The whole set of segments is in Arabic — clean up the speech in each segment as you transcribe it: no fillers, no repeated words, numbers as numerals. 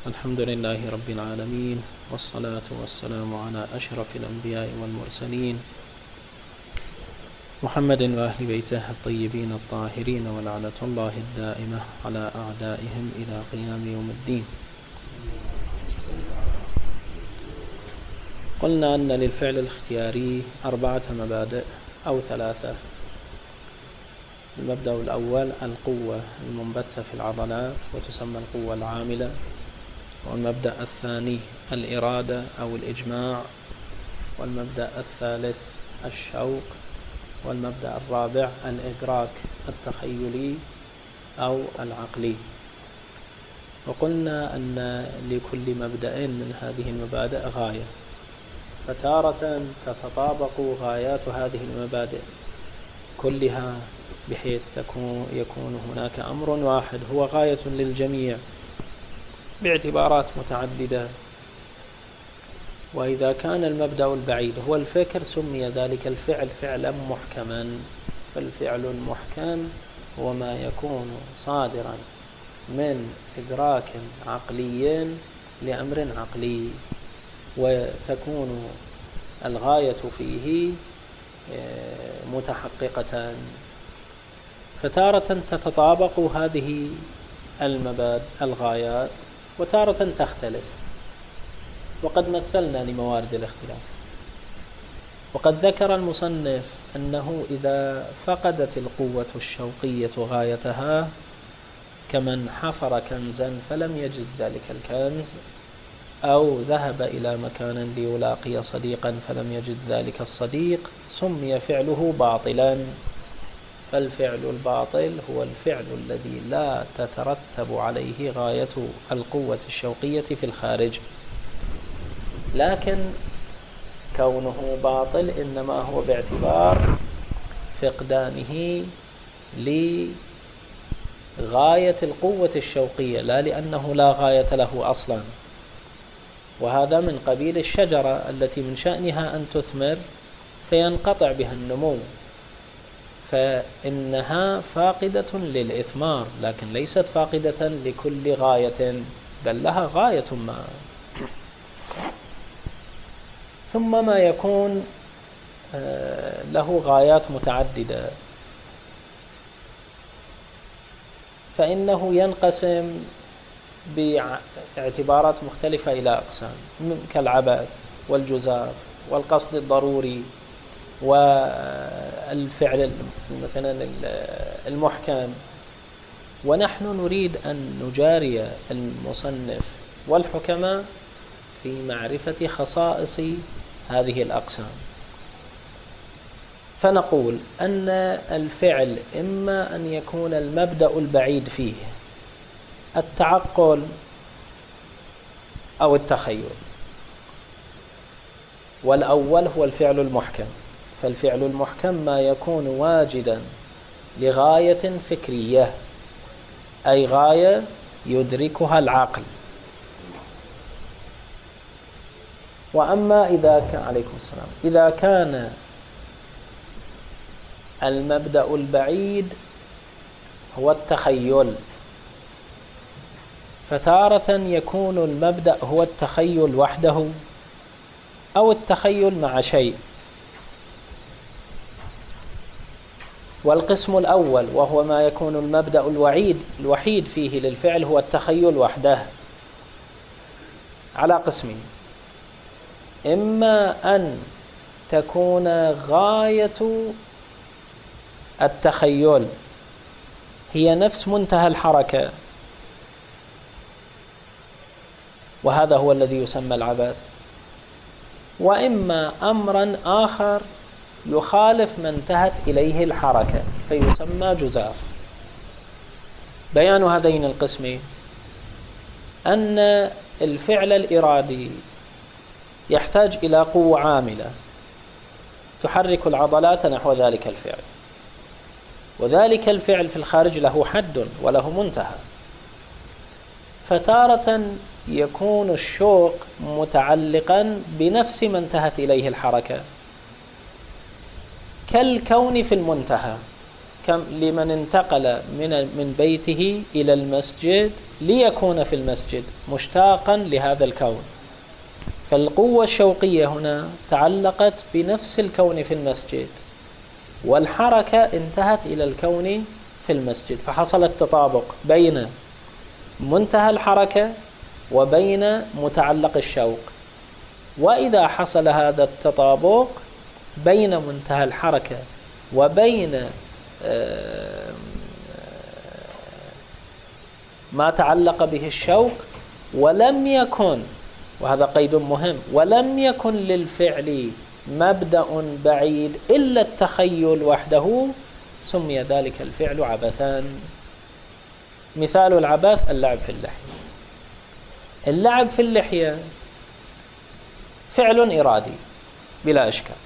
الحمد لله رب العالمين، والصلاة والسلام على أشرف الأنبياء والمرسلين محمد وأهل بيته الطيبين الطاهرين، ولعنة الله الدائمة على أعدائهم إلى قيام يوم الدين. قلنا أن للفعل الاختياري 4 مبادئ أو 3. المبدأ الأول القوة المنبثة في العضلات وتسمى القوة العاملة، والمبدأ الثاني الإرادة أو الإجماع، والمبدأ الثالث الشوق، والمبدأ الرابع الإدراك التخيلي أو العقلي. وقلنا أن لكل مبدأ من هذه المبادئ غاية، فتارة تتطابق غايات هذه المبادئ كلها بحيث يكون هناك أمر واحد هو غاية للجميع باعتبارات متعددة. وإذا كان المبدأ البعيد هو الفكر سمي ذلك الفعل فعلا محكما، فالفعل المحكم هو ما يكون صادرا من إدراك عقلي لأمر عقلي، وتكون الغاية فيه متحققة. فتارة تتطابق هذه الغايات وتارة تختلف، وقد مثلنا لموارد الاختلاف. وقد ذكر المصنف أنه إذا فقدت القوة الشوقية غايتها كمن حفر كنزا فلم يجد ذلك الكنز، أو ذهب إلى مكان ليلاقي صديقا فلم يجد ذلك الصديق، سمي فعله باطلا. فالفعل الباطل هو الفعل الذي لا تترتب عليه غاية القوة الشوقية في الخارج، لكن كونه باطل إنما هو باعتبار فقدانه لغاية القوة الشوقية، لا لأنه لا غاية له أصلا. وهذا من قبيل الشجرة التي من شأنها أن تثمر فينقطع بها النمو، فإنها فاقدة للإثمار، لكن ليست فاقدة لكل غاية، بل لها غاية ما. ثم ما يكون له غايات متعددة فإنه ينقسم باعتبارات مختلفة إلى أقسام، كالعبث والجزاف والقصد الضروري والفعل مثلا المحكم. ونحن نريد أن نجاري المصنف والحكماء في معرفة خصائص هذه الأقسام، فنقول أن الفعل إما أن يكون المبدأ البعيد فيه التعقل أو التخيل، والأول هو الفعل المحكم. فالفعل المحكم ما يكون واجدا لغاية فكرية، أي غاية يدركها العقل. وأما إذا كان المبدأ البعيد هو التخيل، فتارة يكون المبدأ هو التخيل وحده أو التخيل مع شيء. والقسم الأول وهو ما يكون المبدأ الوحيد فيه للفعل هو التخيل وحده، على قسمين: إما أن تكون غاية التخيل هي نفس منتهى الحركة، وهذا هو الذي يسمى العبث، وإما أمرا آخر يخالف ما انتهت إليه الحركة فيسمى جزاف. بيان هذين القسمين أن الفعل الإرادي يحتاج إلى قوة عاملة تحرك العضلات نحو ذلك الفعل، وذلك الفعل في الخارج له حد وله منتهى. فتارة يكون الشوق متعلقا بنفس ما انتهت إليه الحركة، كالكون في المنتهى، لمن انتقل من بيته إلى المسجد ليكون في المسجد مشتاقا لهذا الكون. فالقوة الشوقية هنا تعلقت بنفس الكون في المسجد، والحركة انتهت إلى الكون في المسجد، فحصل التطابق بين منتهى الحركة وبين متعلق الشوق. وإذا حصل هذا التطابق بين منتهى الحركة وبين ما تعلق به الشوق، ولم يكن، وهذا قيد مهم، ولم يكن للفعل مبدأ بعيد إلا التخيل وحده، سمي ذلك الفعل عبثا. مثال العبث اللعب في اللحية. اللعب في اللحية فعل إرادي بلا إشكال،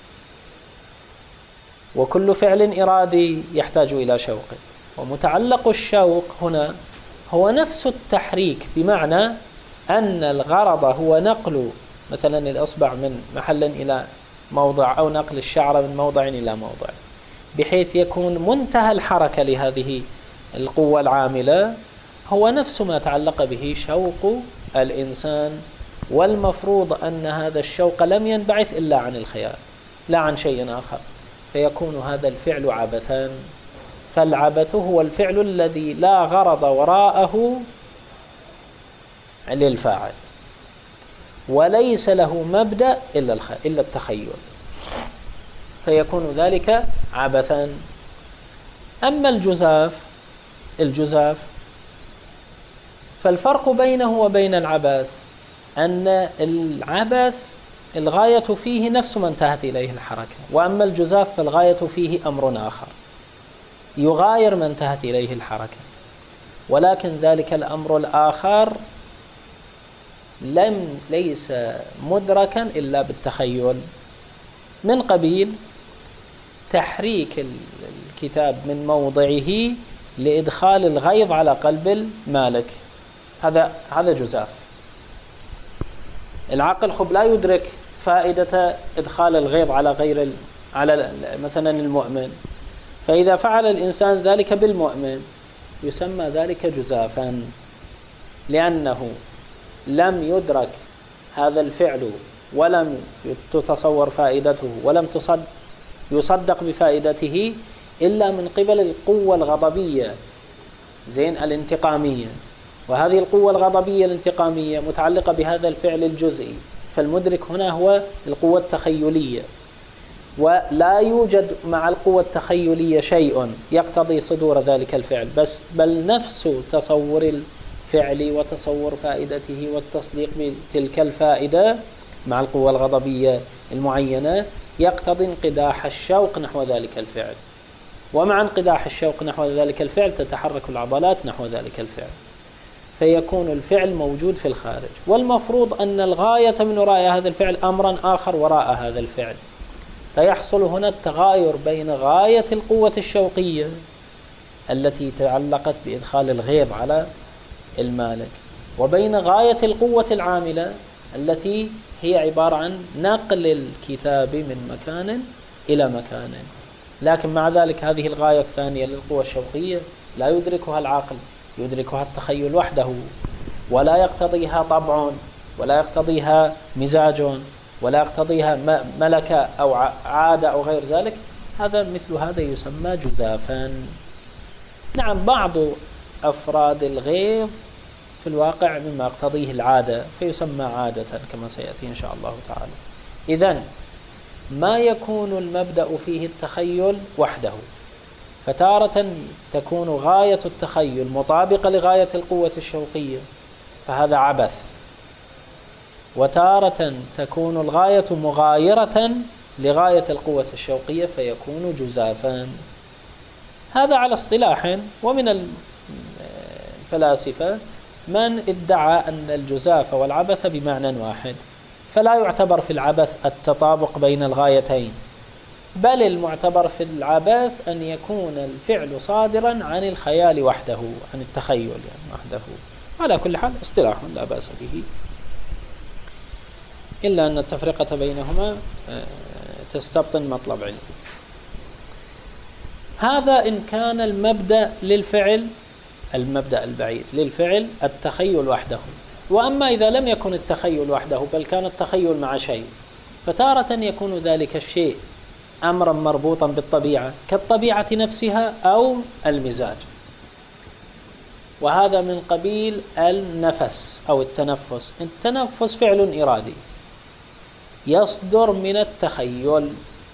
وكل فعل إرادي يحتاج إلى شوق، ومتعلق الشوق هنا هو نفس التحريك، بمعنى أن الغرض هو نقل مثلا الإصبع من محل إلى موضع، أو نقل الشعر من موضع إلى موضع، بحيث يكون منتهى الحركة لهذه القوة العاملة هو نفس ما تعلق به شوق الإنسان. والمفروض أن هذا الشوق لم ينبعث إلا عن الخيال لا عن شيء آخر، فيكون هذا الفعل عبثا. فالعبث هو الفعل الذي لا غرض وراءه للفاعل، وليس له مبدأ إلا التخيل، فيكون ذلك عبثا. أما الجزاف فالفرق بينه وبين العبث أن العبث الغاية فيه نفس ما انتهت إليه الحركة، وأما الجزاف فالغاية فيه أمر آخر يغاير ما انتهت إليه الحركة، ولكن ذلك الأمر الآخر ليس مدركا إلا بالتخيل، من قبيل تحريك الكتاب من موضعه لإدخال الغيظ على قلب المالك، هذا جزاف. العقل لا يدرك فائدة إدخال الغيظ على مثلا المؤمن، فإذا فعل الإنسان ذلك بالمؤمن يسمى ذلك جزافا، لأنه لم يدرك هذا الفعل ولم تتصور فائدته ولم يصدق بفائدته إلا من قبل القوة الغضبية الانتقامية، وهذه القوة الغضبية الانتقامية متعلقة بهذا الفعل الجزئي، فالمدرك هنا هو القوة التخيلية، ولا يوجد مع القوة التخيلية شيء يقتضي صدور ذلك الفعل، بل نفس تصور الفعل وتصور فائدته والتصديق بتلك الفائدة مع القوة الغضبية المعينة يقتضي انقداح الشوق نحو ذلك الفعل، ومع انقداح الشوق نحو ذلك الفعل تتحرك العضلات نحو ذلك الفعل، فيكون الفعل موجود في الخارج. والمفروض أن الغاية من وراء هذا الفعل أمرا آخر وراء هذا الفعل، فيحصل هنا التغاير بين غاية القوة الشوقية التي تعلقت بإدخال الغيظ على المالك وبين غاية القوة العاملة التي هي عبارة عن نقل الكتاب من مكان إلى مكان. لكن مع ذلك هذه الغاية الثانية للقوة الشوقية لا يدركها العقل، يدركها التخيل وحده، ولا يقتضيها طبع ولا يقتضيها مزاج ولا يقتضيها ملكة أو عادة أو غير ذلك. مثل هذا يسمى جزافا. نعم، بعض أفراد الغيظ في الواقع مما يقتضيه العادة فيسمى عادة كما سيأتي إن شاء الله تعالى. إذن ما يكون المبدأ فيه التخيل وحده، فتارة تكون غاية التخيل مطابقة لغاية القوة الشوقية فهذا عبث، وتارة تكون الغاية مغايرة لغاية القوة الشوقية فيكون جزافا. هذا على اصطلاح. ومن الفلاسفة من ادعى أن الجزاف والعبث بمعنى واحد، فلا يعتبر في العبث التطابق بين الغايتين، بل المعتبر في العبث أن يكون الفعل صادرا عن الخيال وحده، عن التخيل وحده. على كل حال اصطلاح لا بأس به، إلا أن التفرقة بينهما تستبطن مطلب علمي. هذا إن كان المبدأ للفعل المبدأ البعيد للفعل التخيل وحده. وأما إذا لم يكن التخيل وحده بل كان التخيل مع شيء، فتارة يكون ذلك الشيء أمرا مربوطا بالطبيعة كالطبيعة نفسها أو المزاج، وهذا من قبيل النفس أو التنفس. التنفس فعل إرادي يصدر من التخيل،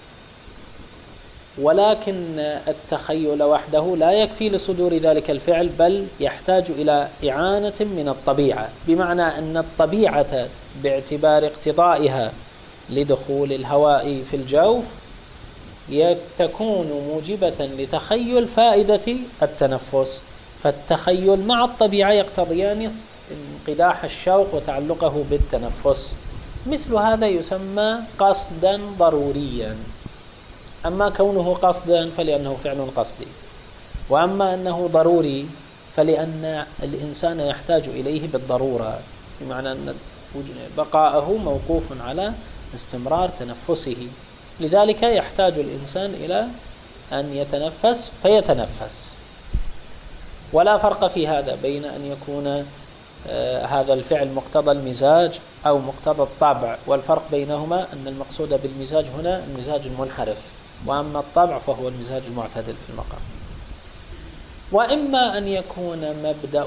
ولكن التخيل وحده لا يكفي لصدور ذلك الفعل، بل يحتاج إلى إعانة من الطبيعة، بمعنى أن الطبيعة باعتبار اقتضائها لدخول الهواء في الجوف تكون موجبة لتخيل فائدة التنفس، فالتخيل مع الطبيعة يقتضيان انقداح الشوق وتعلقه بالتنفس. مثل هذا يسمى قصدا ضروريا. أما كونه قصدا فلأنه فعل قصدي، وأما أنه ضروري فلأن الإنسان يحتاج إليه بالضرورة، بمعنى أن بقاءه موقوف على استمرار تنفسه، لذلك يحتاج الإنسان إلى أن يتنفس فيتنفس. ولا فرق في هذا بين أن يكون هذا الفعل مقتضى المزاج أو مقتضى الطبع، والفرق بينهما أن المقصود بالمزاج هنا المزاج المنحرف، وأما الطبع فهو المزاج المعتدل في المقام. وإما أن يكون مبدأ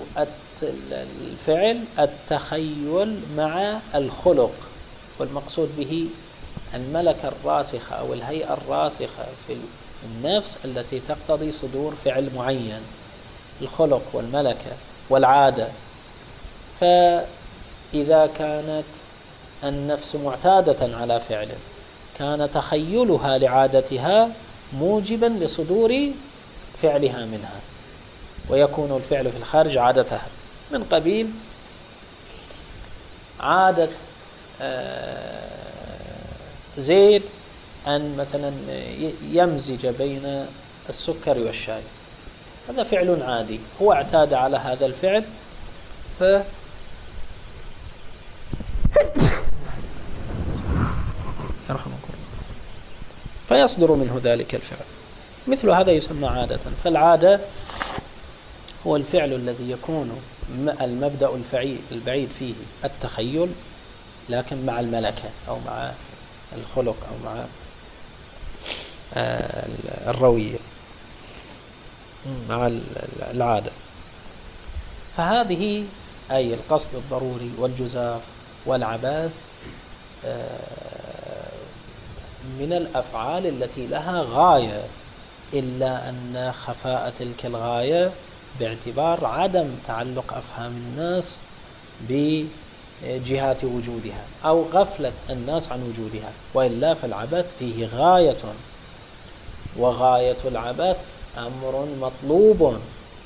الفعل التخيل مع الخلق، والمقصود به الملكة الراسخة أو الهيئة الراسخة في النفس التي تقتضي صدور فعل معين، الخلق والملكة والعادة. فإذا كانت النفس معتادة على فعل كان تخيلها لعادتها موجبا لصدور فعلها منها، ويكون الفعل في الخارج عادتها، من قبيل عادة زيد أن مثلا يمزج بين السكر والشاي، هذا فعل عادي، هو اعتاد على هذا الفعل فيصدر منه ذلك الفعل. مثل هذا يسمى عادة. فالعادة هو الفعل الذي يكون المبدأ البعيد فيه التخيل، لكن مع الملكة أو مع الخلق أو مع الروية، مع العادة. فهذه أي القصد الضروري والجزاف والعباث من الأفعال التي لها غاية، إلا أن خفاء تلك الغاية باعتبار عدم تعلق أفهام الناس بجهات وجودها أو غفلة الناس عن وجودها، وإلا فالعبث فيه غاية، وغاية العبث أمر مطلوب.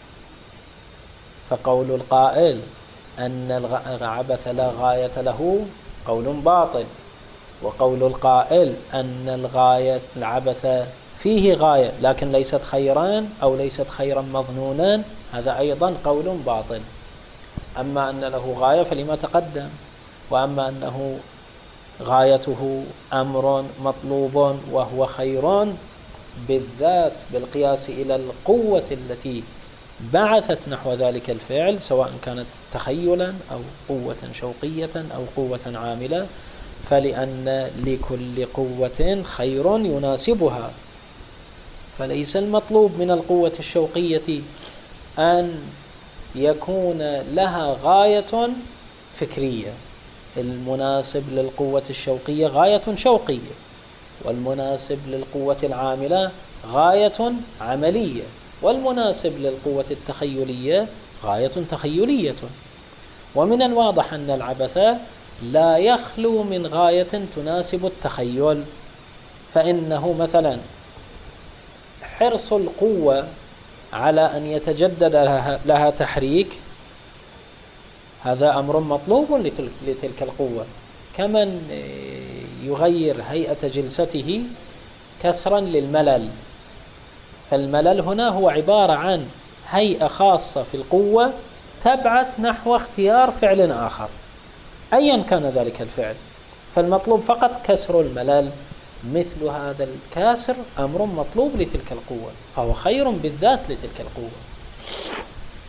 فقول القائل أن العبث لا غاية له قول باطل، وقول القائل أن العبث فيه غاية لكن ليست خيران أو ليست خيرا مظنونا، هذا أيضا قول باطل. أما أن له غاية فلما تقدم، وأما أنه غايته أمر مطلوب وهو خير بالذات بالقياس إلى القوة التي بعثت نحو ذلك الفعل، سواء كانت تخيلا أو قوة شوقية أو قوة عاملة، فلأن لكل قوة خير يناسبها. فليس المطلوب من القوة الشوقية أن يكون لها غاية فكرية، المناسب للقوة الشوقية غاية شوقية، والمناسب للقوة العاملة غاية عملية، والمناسب للقوة التخيلية غاية تخيلية. ومن الواضح أن العبث لا يخلو من غاية تناسب التخيل، فإنه مثلا حرص القوة على أن يتجدد لها تحريك، هذا أمر مطلوب لتلك القوة، كمن يغير هيئة جلسته كسرا للملل. فالملل هنا هو عبارة عن هيئة خاصة في القوة تبعث نحو اختيار فعل آخر أيا كان ذلك الفعل، فالمطلوب فقط كسر الملل. مثل هذا الكاسر أمر مطلوب لتلك القوة، فهو خير بالذات لتلك القوة.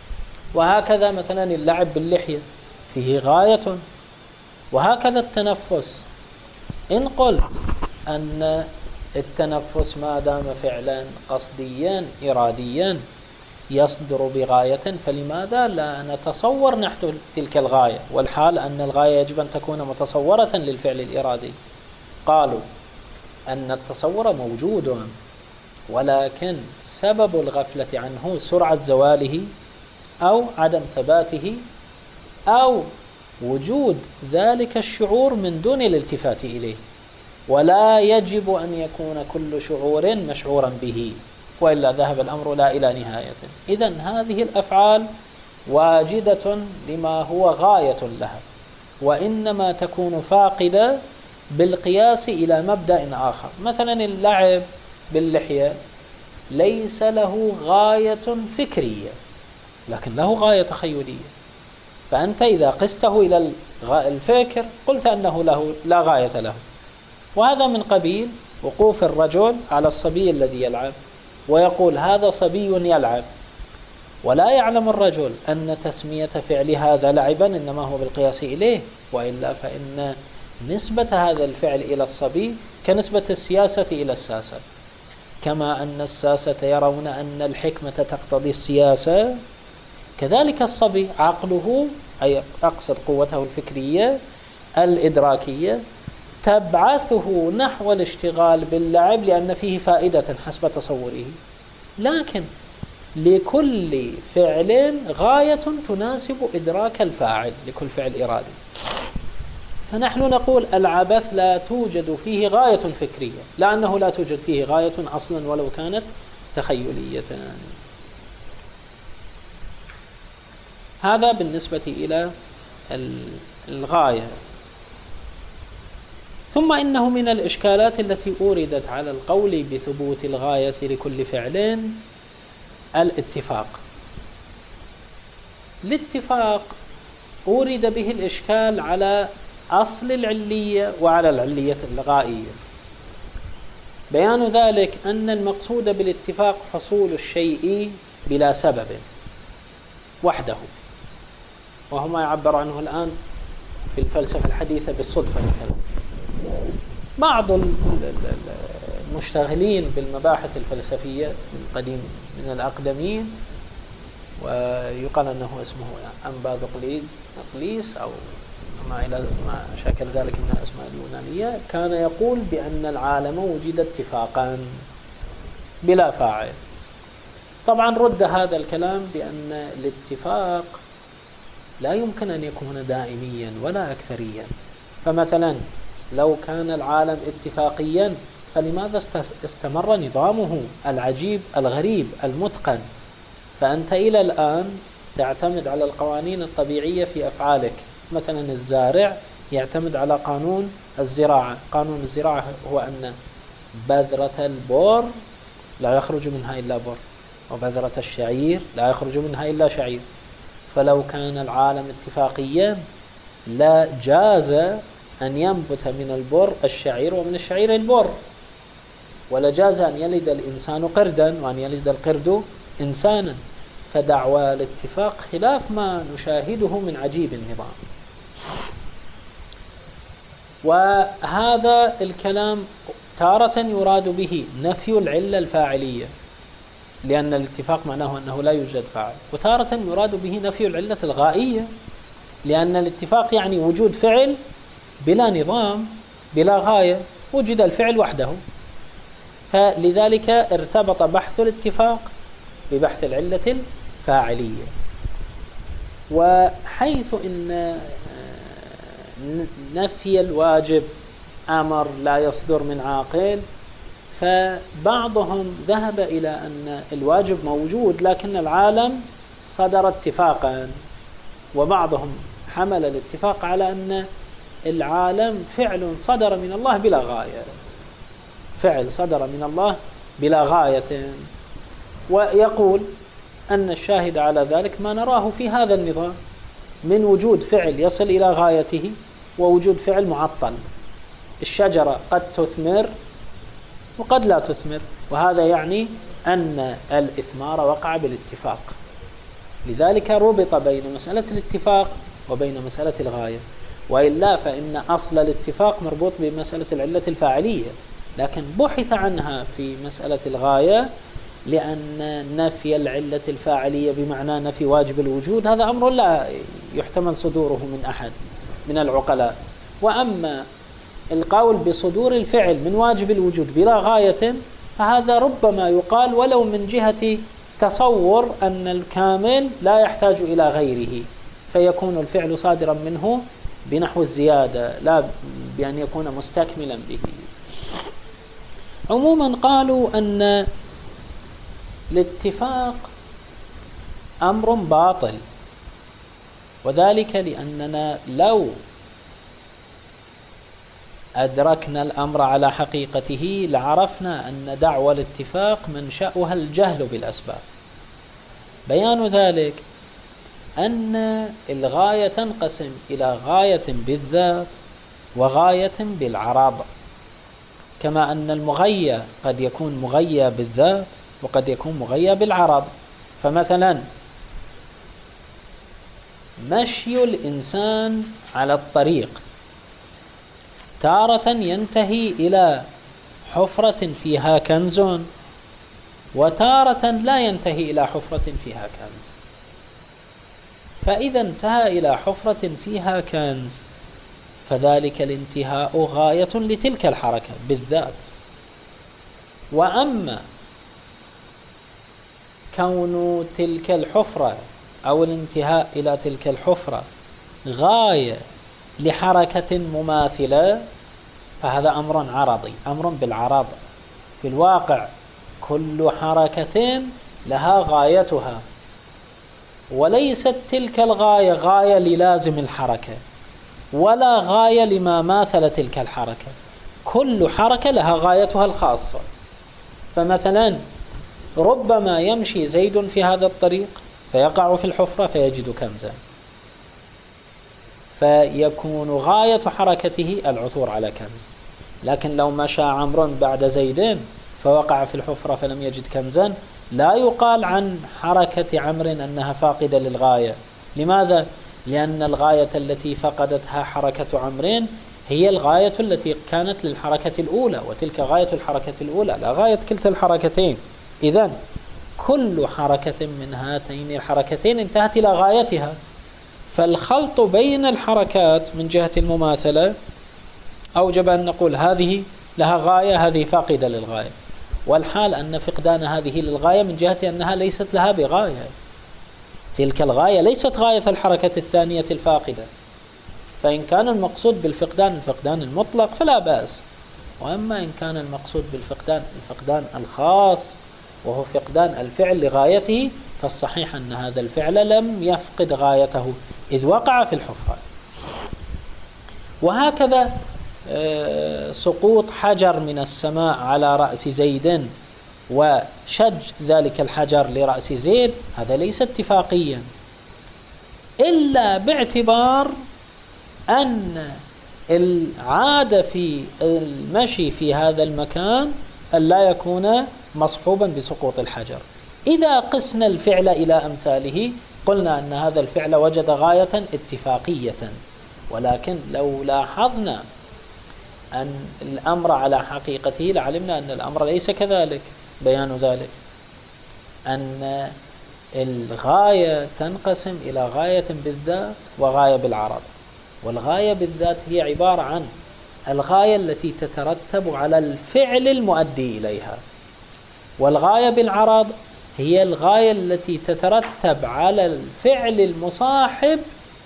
وهكذا مثلا اللعب باللحية فيه غاية، وهكذا التنفس. إن قلت أن التنفس ما دام فعلا قصديا إراديا يصدر بغاية، فلماذا لا نتصور نحن تلك الغاية، والحال أن الغاية يجب أن تكون متصورة للفعل الإرادي؟ قالوا أن التصور موجود، ولكن سبب الغفلة عنه سرعة زواله أو عدم ثباته أو وجود ذلك الشعور من دون الالتفات إليه. ولا يجب أن يكون كل شعور مشعورا به، وإلا ذهب الأمر لا إلى نهاية. إذن هذه الأفعال واجدة لما هو غاية لها، وإنما تكون فاقدة بالقياس إلى مبدأ آخر. مثلا اللعب باللحية ليس له غاية فكرية، لكن له غاية تخيلية. فأنت إذا قسته إلى الفكر قلت أنه لا غاية له. وهذا من قبيل وقوف الرجل على الصبي الذي يلعب ويقول هذا صبي يلعب، ولا يعلم الرجل أن تسمية فعل هذا لعبا إنما هو بالقياس إليه، وإلا فإن نسبة هذا الفعل إلى الصبي كنسبة السياسة إلى الساسة. كما أن الساسة يرون أن الحكمة تقتضي السياسة، كذلك الصبي عقله، أي أقصد قوته الفكرية الإدراكية، تبعثه نحو الاشتغال باللعب لأن فيه فائدة حسب تصوره. لكن لكل فعل غاية تناسب إدراك الفاعل لكل فعل إرادي. فنحن نقول العبث لا توجد فيه غاية فكرية، لأنه لا توجد فيه غاية أصلا ولو كانت تخيلية. هذا بالنسبة إلى الغاية. ثم إنه من الإشكالات التي أوردت على القول بثبوت الغاية لكل فعل الاتفاق. الاتفاق أورد به الإشكال على أصل العلية وعلى العلية الغائية. بيان ذلك أن المقصود بالاتفاق حصول الشيء بلا سبب وحده، وهو ما يعبر عنه الآن في الفلسفة الحديثة بالصدفة. مثلا بعض المشتغلين بالمباحث الفلسفية من قديم من الأقدمين، ويقال أنه اسمه أمبادوقليس أو ما شاكل ذلك من الأسماء اليونانية، كان يقول بأن العالم وجد اتفاقا بلا فاعل. طبعا رد هذا الكلام بأن الاتفاق لا يمكن أن يكون دائميا ولا أكثريا. فمثلا لو كان العالم اتفاقيا فلماذا استمر نظامه العجيب الغريب المتقن؟ فأنت إلى الآن تعتمد على القوانين الطبيعية في أفعالك. مثلا الزارع يعتمد على قانون الزراعة. قانون الزراعة هو أن بذرة البر لا يخرج منها إلا بر، وبذرة الشعير لا يخرج منها إلا شعير. فلو كان العالم اتفاقيا لا جاز أن ينبت من البر الشعير ومن الشعير البر، ولا جاز أن يلد الإنسان قردا وأن يلد القرد إنسانا. فدعوى الاتفاق خلاف ما نشاهده من عجيب النظام. وهذا الكلام تارة يراد به نفي العلة الفاعلية، لأن الاتفاق معناه أنه لا يوجد فاعل، وتارة يراد به نفي العلة الغائية، لأن الاتفاق يعني وجود فعل بلا نظام بلا غاية، وجد الفعل وحده. فلذلك ارتبط بحث الاتفاق ببحث العلة الفاعلية. وحيث إن نفي الواجب أمر لا يصدر من عاقل، فبعضهم ذهب إلى أن الواجب موجود لكن العالم صدر اتفاقا، وبعضهم حمل الاتفاق على أن العالم فعل صدر من الله بلا غاية، فعل صدر من الله بلا غاية. ويقول أن الشاهد على ذلك ما نراه في هذا النظام من وجود فعل يصل إلى غايته ووجود فعل معطل. الشجرة قد تثمر وقد لا تثمر، وهذا يعني أن الإثمار وقع بالاتفاق. لذلك ربط بين مسألة الاتفاق وبين مسألة الغاية، وإلا فإن أصل الاتفاق مربوط بمسألة العلة الفاعلية، لكن بحث عنها في مسألة الغاية لأن نفي العلة الفاعلية بمعنى نفي واجب الوجود هذا أمر لا يحتمل صدوره من أحد من العقلاء. وأما القول بصدور الفعل من واجب الوجود بلا غاية فهذا ربما يقال ولو من جهة تصور أن الكامل لا يحتاج إلى غيره، فيكون الفعل صادرا منه بنحو الزيادة لا بأن يكون مستكملا به. عموما قالوا أن الاتفاق أمر باطل، وذلك لأننا لو أدركنا الأمر على حقيقته لعرفنا أن دعوى الاتفاق منشأها الجهل بالأسباب. بيان ذلك أن الغاية تنقسم إلى غاية بالذات وغاية بالعرض، كما أن المغيى قد يكون مغيى بالذات وقد يكون مغيى بالعرض. فمثلا مشي الإنسان على الطريق تارة ينتهي إلى حفرة فيها كنز، وتارة لا ينتهي إلى حفرة فيها كنز. فإذا انتهى إلى حفرة فيها كنز فذلك الانتهاء غاية لتلك الحركة بالذات. وأما كون تلك الحفرة أو الانتهاء إلى تلك الحفرة غاية لحركة مماثلة فهذا أمر عرضي، أمر بالعرض. في الواقع كل حركة لها غايتها، وليست تلك الغاية غاية للازم الحركة ولا غاية لما ماثل تلك الحركة، كل حركة لها غايتها الخاصة. فمثلا ربما يمشي زيد في هذا الطريق فيقع في الحفرة فيجد كنزا، فيكون غاية حركته العثور على كنز. لكن لو مشى عمرو بعد زيد فوقع في الحفرة فلم يجد كنزا لا يقال عن حركة عمرو أنها فاقدة للغاية. لماذا؟ لأن الغاية التي فقدتها حركة عمرو هي الغاية التي كانت للحركة الأولى، وتلك غاية الحركة الأولى لا غاية كلتا الحركتين. إذن كل حركة من هاتين الحركتين انتهت إلى غايتها، فالخلط بين الحركات من جهة المماثلة أوجب أن نقول هذه لها غاية هذه فاقدة للغاية، والحال أن فقدان هذه للغاية من جهة أنها ليست لها بغاية، تلك الغاية ليست غاية الحركة الثانية الفاقدة. فإن كان المقصود بالفقدان الفقدان المطلق فلا بأس، وأما إن كان المقصود بالفقدان الفقدان الخاص وهو فقدان الفعل لغايته فالصحيح أن هذا الفعل لم يفقد غايته إذ وقع في الحفرة. وهكذا سقوط حجر من السماء على رأس زيد وشج ذلك الحجر لرأس زيد هذا ليس اتفاقيا، إلا باعتبار أن العادة في المشي في هذا المكان ألا يكون مصحوبا بسقوط الحجر. إذا قسنا الفعل إلى أمثاله قلنا أن هذا الفعل وجد غاية اتفاقية، ولكن لو لاحظنا أن الأمر على حقيقته لعلمنا أن الأمر ليس كذلك. بيان ذلك أن الغاية تنقسم إلى غاية بالذات وغاية بالعرض، والغاية بالذات هي عبارة عن الغاية التي تترتب على الفعل المؤدي إليها، والغاية بالعرض هي الغاية التي تترتب على الفعل المصاحب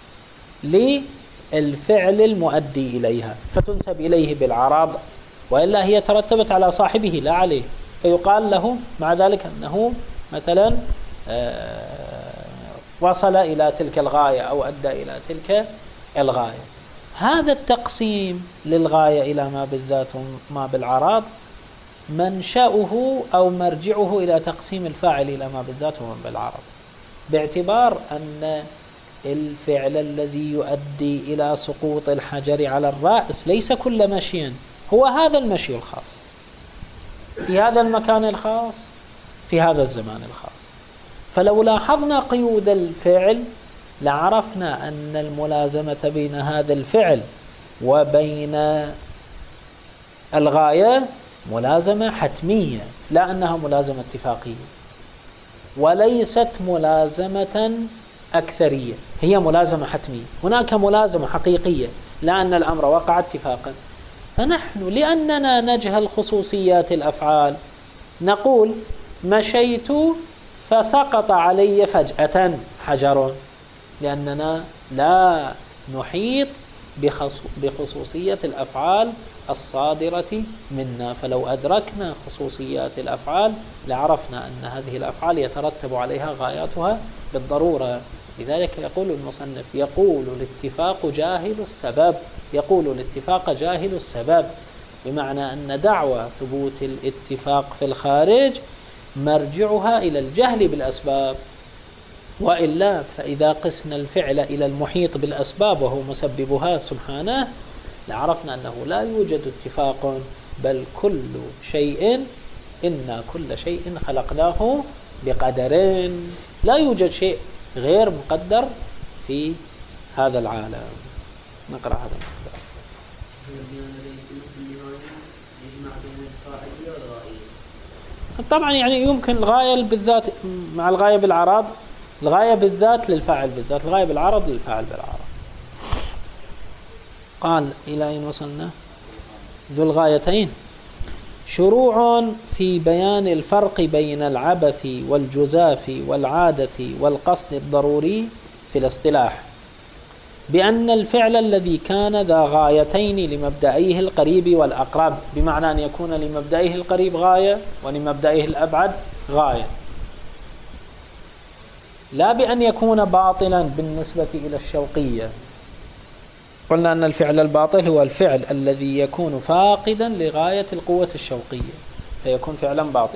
للفعل المؤدي إليها فتنسب إليه بالعرض، وإلا هي ترتبت على صاحبه لا عليه، فيقال له مع ذلك أنه مثلا وصل إلى تلك الغاية أو أدى إلى تلك الغاية. هذا التقسيم للغاية إلى ما بالذات وما بالعرض منشأه أو مرجعه إلى تقسيم الفاعل إلى ما بالذات وما بالعرض، باعتبار أن الفعل الذي يؤدي إلى سقوط الحجر على الرأس ليس كل مشي هو هذا المشي الخاص في هذا المكان الخاص في هذا الزمان الخاص. فلو لاحظنا قيود الفعل لعرفنا أن الملازمة بين هذا الفعل وبين الغاية ملازمة حتمية، لا أنها ملازمة اتفاقية، وليست ملازمة أكثرية، هي ملازمة حتمية. هناك ملازمة حقيقية لأن الأمر وقع اتفاقا. فنحن لأننا نجهل خصوصيات الأفعال نقول مشيت فسقط علي فجأة حجر، لأننا لا نحيط بخصوصية الأفعال الصادرة منا. فلو أدركنا خصوصيات الأفعال لعرفنا أن هذه الأفعال يترتب عليها غاياتها بالضرورة. لذلك يقول المصنف يقول الاتفاق جاهل السبب، يقول الاتفاق جاهل السبب، بمعنى أن دعوى ثبوت الاتفاق في الخارج مرجعها إلى الجهل بالأسباب، وإلا فإذا قسنا الفعل إلى المحيط بالأسباب وهو مسببها سبحانه لعرفنا أنه لا يوجد اتفاق، بل كل شيء إنا كل شيء خلقناه بقدر، لا يوجد شيء غير مقدر في هذا العالم. نقرأ هذا المقدار. طبعا يعني يمكن الغاية بالذات مع الغاية بالعرض، الغاية بالذات للفاعل بالذات، الغاية بالعرض للفاعل بالعرض. قال إلى أين وصلنا؟ ذو الغايتين. شروع في بيان الفرق بين العبث والجزاف والعادة والقصد الضروري في الاصطلاح، بأن الفعل الذي كان ذا غايتين لمبدئيه القريب والأقرب، بمعنى أن يكون لمبدئيه القريب غاية ولمبدئيه الأبعد غاية، لا بأن يكون باطلا بالنسبة إلى الشوقية. قلنا أن الفعل الباطل هو الفعل الذي يكون فاقدا لغاية القوة الشوقية فيكون فعلا باطلا.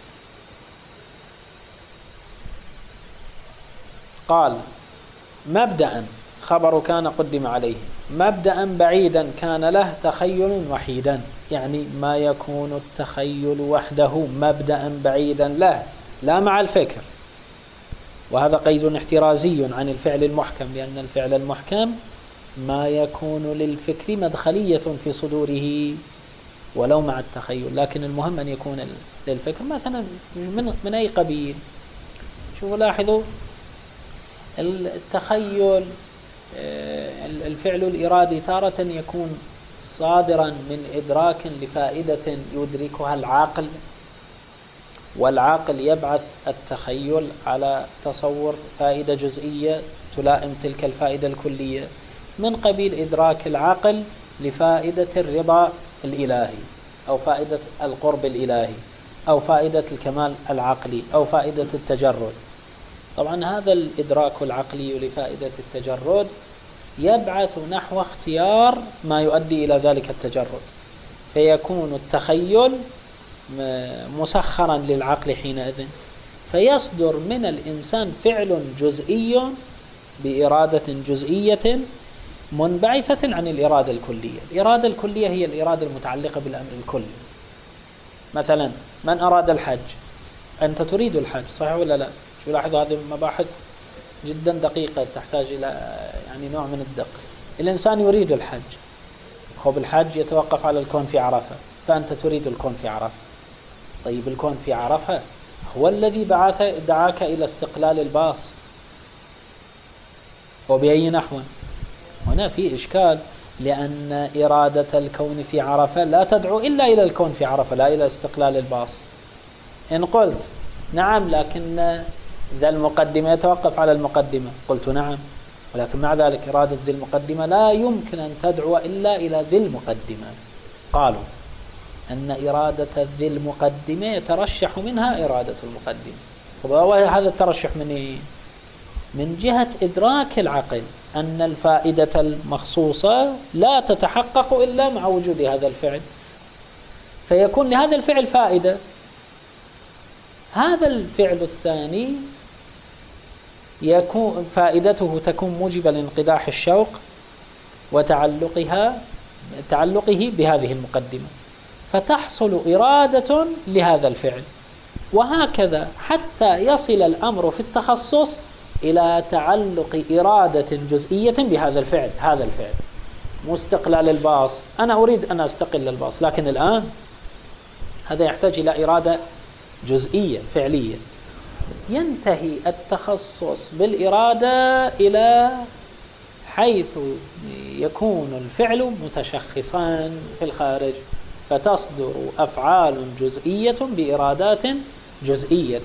قال مبدأ خبر كان قدم عليه، مبدأ بعيدا كان له تخيل وحيدا، يعني ما يكون التخيل وحده مبدأ بعيدا له لا مع الفكر، وهذا قيد احترازي عن الفعل المحكم، لأن الفعل المحكم ما يكون للفكر مدخلية في صدوره ولو مع التخيل، لكن المهم أن يكون للفكر مثلا من أي قبيل. شوفوا لاحظوا التخيل، الفعل الإرادي تارة يكون صادرا من إدراك لفائدة يدركها العقل، والعقل يبعث التخيل على تصور فائدة جزئية تلائم تلك الفائدة الكلية، من قبيل إدراك العقل لفائدة الرضا الإلهي أو فائدة القرب الإلهي أو فائدة الكمال العقلي أو فائدة التجرد. طبعا هذا الإدراك العقلي لفائدة التجرد يبعث نحو اختيار ما يؤدي إلى ذلك التجرد، فيكون التخيل مسخرا للعقل حينئذ، فيصدر من الإنسان فعل جزئي بإرادة جزئية منبعثة عن الإرادة الكلية. الإرادة الكلية هي الإرادة المتعلقة بالأمر الكلي. مثلا من أراد الحج، أنت تريد الحج صحيح ولا لا؟ شو لاحظوا هذه مباحث جدا دقيقة تحتاج إلى يعني نوع من الدقة. الإنسان يريد الحج، خب الحج يتوقف على الكون في عرفة، فأنت تريد الكون في عرفة. طيب الكون في عرفة هو الذي دعاك إلى استقلال الباص، وبأي نحو؟ هنا في إشكال، لأن إرادة الكون في عرفة لا تدعو إلا إلى الكون في عرفة لا إلى استقلال الباص. إن قلت نعم لكن ذا المقدمة يتوقف على المقدمة، قلت نعم، ولكن مع ذلك إرادة ذي المقدمة لا يمكن أن تدعو إلا إلى ذي المقدمة. قالوا أن إرادة ذي المقدمة يترشح منها إرادة المقدمة. هذا الترشح من جهة إدراك العقل أن الفائدة المخصوصة لا تتحقق إلا مع وجود هذا الفعل، فيكون لهذا الفعل فائدة. هذا الفعل الثاني يكون فائدته تكون موجبة لانقداح الشوق وتعلقه بهذه المقدمة، فتحصل إرادة لهذا الفعل، وهكذا حتى يصل الأمر في التخصص إلى تعلق إرادة جزئية بهذا الفعل. هذا الفعل مستقلال الباص، أنا أريد أن أستقل الباص، لكن الآن هذا يحتاج إلى إرادة جزئية فعلية. ينتهي التخصص بالإرادة إلى حيث يكون الفعل متشخصا في الخارج، فتصدر أفعال جزئية بإرادات جزئية.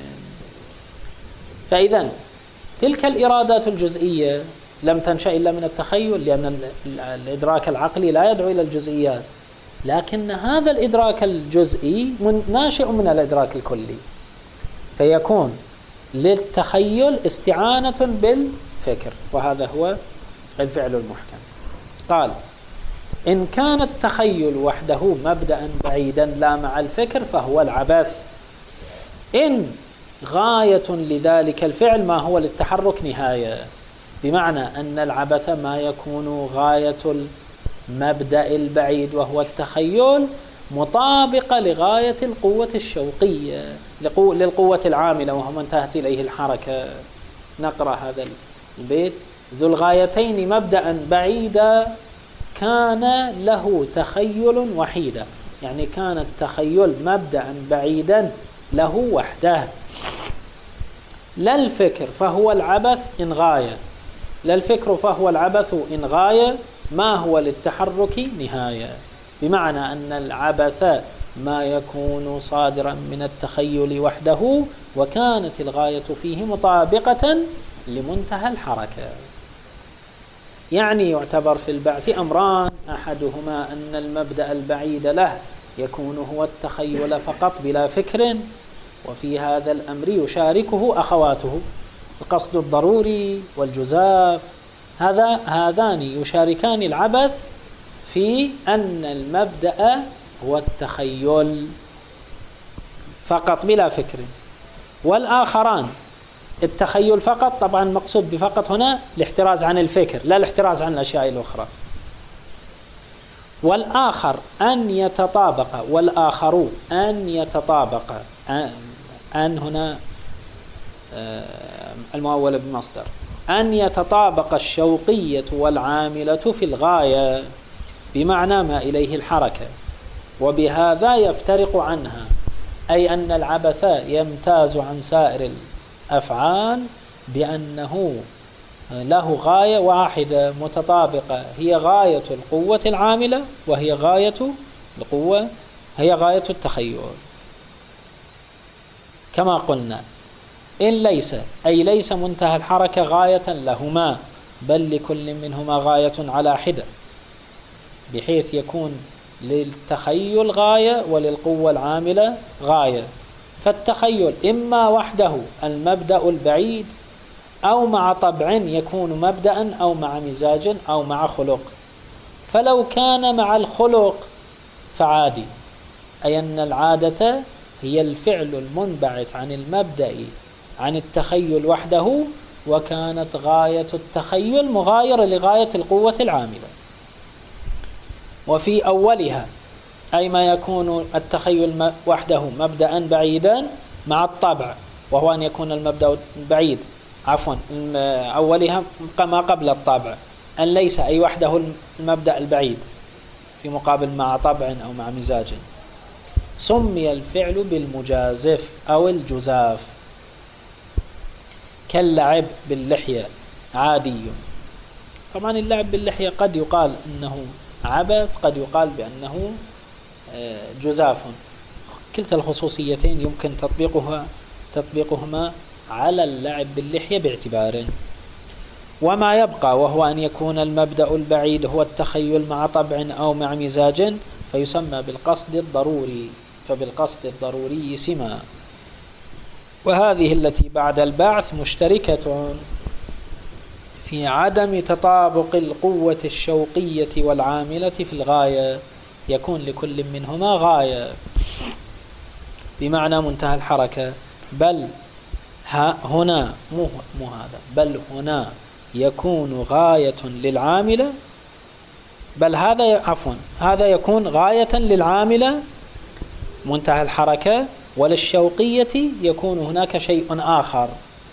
فإذن تلك الإرادات الجزئية لم تنشأ إلا من التخيل، لأن الإدراك العقلي لا يدعو إلى الجزئيات، لكن هذا الإدراك الجزئي ناشئ من الإدراك الكلي، فيكون للتخيل استعانة بالفكر، وهذا هو الفعل المحكم. قال: إن كان التخيل وحده مبدأ بعيدا لا مع الفكر فهو العبث. إن غاية لذلك الفعل ما هو للتحرك نهاية، بمعنى أن العبث ما يكون غاية المبدأ البعيد وهو التخيل مطابقة لغاية القوة الشوقية، للقوة العاملة وهو ما انتهت إليه الحركة. نقرأ هذا البيت: ذو الغايتين مبدأ بعيدا كان له تخيل وحيدا، يعني كان التخيل مبدأ بعيدا له وحده. لا الفكر فهو العبث إن غاية، لا الفكر فهو العبث إن غاية ما هو للتحرك نهاية، بمعنى أن العبث ما يكون صادرا من التخيل وحده وكانت الغاية فيه مطابقة لمنتهى الحركة. يعني يعتبر في البعث أمران: أحدهما أن المبدأ البعيد له يكون هو التخيل فقط بلا فكر، وفي هذا الأمر يشاركه أخواته القصد الضروري والجزاف، هذان يشاركان العبث في أن المبدأ هو التخيل فقط بلا فكر، والآخران التخيل فقط. طبعا المقصود بفقط هنا الاحتراز عن الفكر، لا الاحتراز عن الأشياء الأخرى. والآخر أن يتطابق، والآخر أن يتطابق، أن هنا المؤولة بمصدر، أن يتطابق الشوقية والعاملة في الغاية بمعنى ما إليه الحركة، وبهذا يفترق عنها، أي أن العبث يمتاز عن سائر الأفعال بأنه له غاية واحدة متطابقة، هي غاية القوة العاملة، وهي غاية القوة، هي غاية التخيل. كما قلنا: إن ليس، أي ليس منتهى الحركة غاية لهما، بل لكل منهما غاية على حدة، بحيث يكون للتخيل غاية وللقوة العاملة غاية. فالتخيل إما وحده المبدأ البعيد، أو مع طبع يكون مبدأ، أو مع مزاج، أو مع خلق. فلو كان مع الخلق فعادي، أي أن العادة هي الفعل المنبعث عن المبدأ عن التخيل وحده، وكانت غاية التخيل مغايرة لغاية القوة العاملة. وفي أولها، أي ما يكون التخيل وحده مبدأ بعيدا مع الطبع، وهو أن يكون المبدأ البعيد أولها ما قبل الطبع، أن ليس، أي وحده المبدأ البعيد في مقابل مع طبع أو مع مزاج. سمي الفعل بالمجازف أو الجزاف، كاللعب باللحية عادي. طبعا اللعب باللحية قد يقال أنه عبث، قد يقال بأنه جزاف. كلتا الخصوصيتين يمكن تطبيقهما على اللعب باللحية باعتبار. وما يبقى وهو أن يكون المبدأ البعيد هو التخيل مع طبع أو مع مزاج، فيسمى بالقصد الضروري، فبالقصد الضروري سما. وهذه التي بعد البعث مشتركة في عدم تطابق القوة الشوقية والعاملة في الغاية، يكون لكل منهما غاية بمعنى منتهى الحركة، بل هنا مو هذا، بل هنا يكون غاية للعاملة، بل هذا هذا يكون غاية للعاملة منتهى الحركة، وللشوقية يكون هناك شيء آخر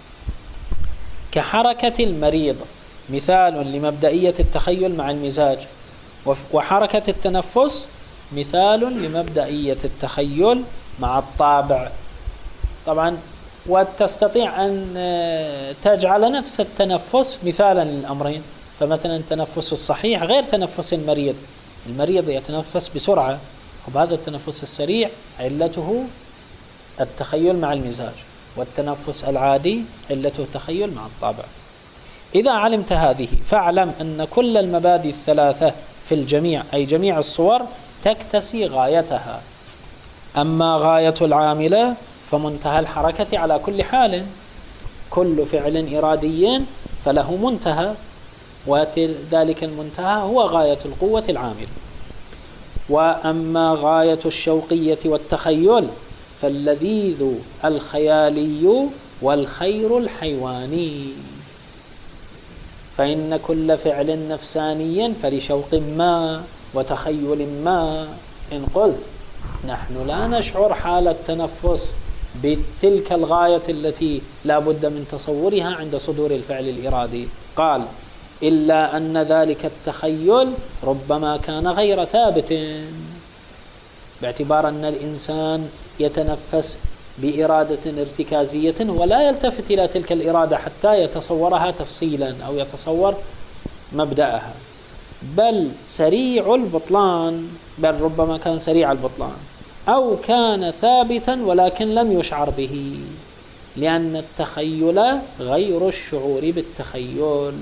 كحركة المريض، مثال لمبدئية التخيل مع المزاج، وحركة التنفس مثال لمبدئية التخيل مع الطابع. طبعا وتستطيع أن تجعل نفس التنفس مثالا للأمرين، فمثلا التنفس الصحيح غير تنفس المريض. المريض يتنفس بسرعة، وبهذا التنفس السريع علته التخيل مع المزاج، والتنفس العادي علته التخيل مع الطابع. إذا علمت هذه فاعلم أن كل المبادئ الثلاثة في الجميع أي جميع الصور تكتسي غايتها. أما غاية العاملة فمنتهى الحركة على كل حال، كل فعل إرادي فله منتهى، وذلك المنتهى هو غاية القوة العاملة. وأما غاية الشوقية والتخيل فاللذيذ الخيالي والخير الحيواني، فإن كل فعل نفساني فلشوق ما وتخيل ما. إن قلت نحن لا نشعر حال التنفس بتلك الغاية التي لا بد من تصورها عند صدور الفعل الإرادي، قال إلا أن ذلك التخيل ربما كان غير ثابت، باعتبار أن الإنسان يتنفس بإرادة ارتكازية ولا يلتفت إلى تلك الإرادة حتى يتصورها تفصيلا أو يتصور مبدأها، بل سريع البطلان، بل ربما كان سريع البطلان أو كان ثابتا ولكن لم يشعر به، لأن التخيل غير الشعور بالتخيل.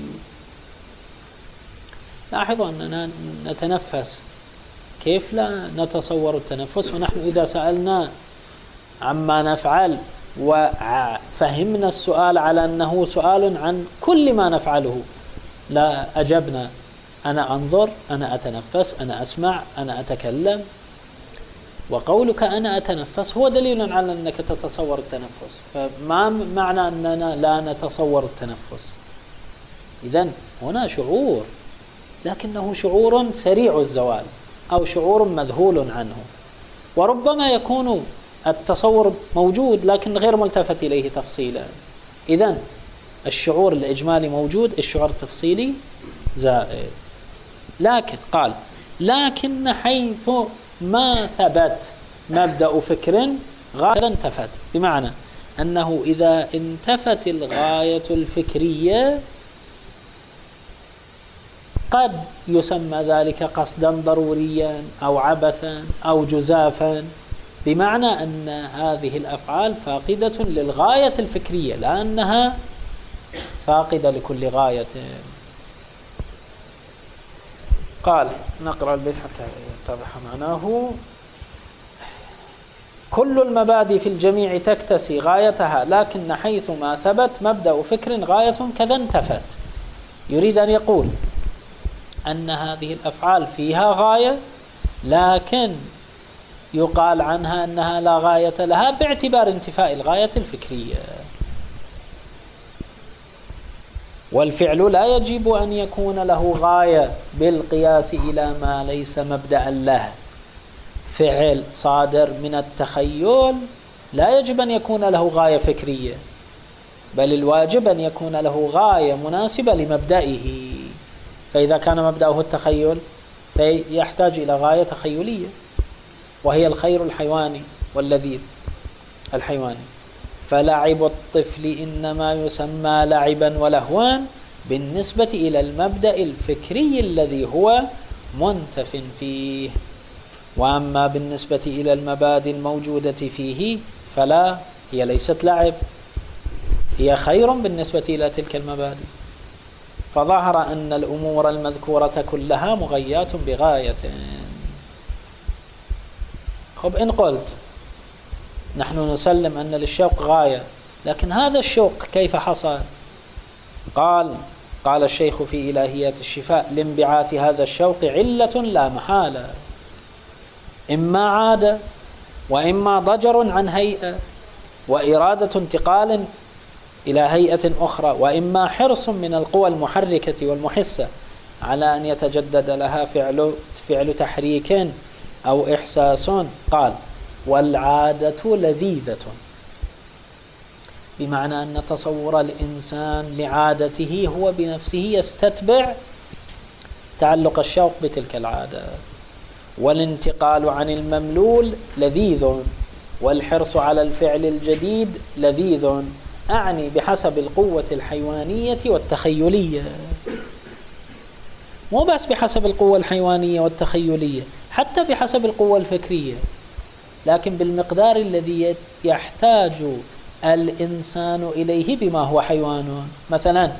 لاحظوا أننا نتنفس، كيف لا نتصور التنفس ونحن إذا سألنا عما نفعل وفهمنا السؤال على أنه سؤال عن كل ما نفعله لا أجبنا؟ أنا أنظر، أنا أتنفس، أنا أسمع، أنا أتكلم. وقولك أنا أتنفس هو دليل على أنك تتصور التنفس، فما معنى أننا لا نتصور التنفس؟ إذن هنا شعور، لكنه شعور سريع الزوال أو شعور مذهول عنه، وربما يكون التصور موجود لكن غير ملتفت إليه تفصيلا. إذن الشعور الإجمالي موجود، الشعور التفصيلي زائد. لكن قال لكن حيث ما ثبت مبدأ فكر غاية انتفت، بمعنى أنه إذا انتفت الغاية الفكرية قد يسمى ذلك قصدا ضروريا أو عبثا أو جزافا، بمعنى أن هذه الأفعال فاقدة للغاية الفكرية لا أنها فاقدة لكل غاية. قال نقرأ البيت حتى يتضح معناه. كل المبادئ في الجميع تكتسي غايتها، لكن حيث ما ثبت مبدأ فكر غاية كذا انتفت. يريد أن يقول أن هذه الأفعال فيها غاية لكن يقال عنها أنها لا غاية لها باعتبار انتفاء الغاية الفكرية. والفعل لا يجب أن يكون له غاية بالقياس إلى ما ليس مبدأ له. فعل صادر من التخيل لا يجب أن يكون له غاية فكرية، بل الواجب أن يكون له غاية مناسبة لمبدئه. فإذا كان مبدأه التخيل فيحتاج إلى غاية تخيلية، وهي الخير الحيواني واللذيذ الحيواني. فلعب الطفل إنما يسمى لعبا ولهوا بالنسبة إلى المبدأ الفكري الذي هو منتف فيه، وأما بالنسبة إلى المبادئ الموجودة فيه فلا، هي ليست لعب، هي خير بالنسبة إلى تلك المبادئ. فظهر أن الأمور المذكورة كلها مغيات بغاية. خب إن قلت نحن نسلم أن للشوق غاية، لكن هذا الشوق كيف حصل؟ قال الشيخ في إلهيات الشفاء: لانبعاث هذا الشوق علة لا محالة، إما عادة وإما ضجر عن هيئة وإرادة انتقال إلى هيئة أخرى، وإما حرص من القوى المحركة والمحسة على أن يتجدد لها فعل تحريك أو إحساس. قال: والعادة لذيذة، بمعنى أن تصور الإنسان لعادته هو بنفسه يستتبع تعلق الشوق بتلك العادة. والانتقال عن المملول لذيذ، والحرص على الفعل الجديد لذيذ، أعني بحسب القوة الحيوانية والتخيلية، مو بس بحسب القوة الحيوانية والتخيلية، حتى بحسب القوة الفكرية، لكن بالمقدار الذي يحتاج الإنسان إليه بما هو حيوان. مثلا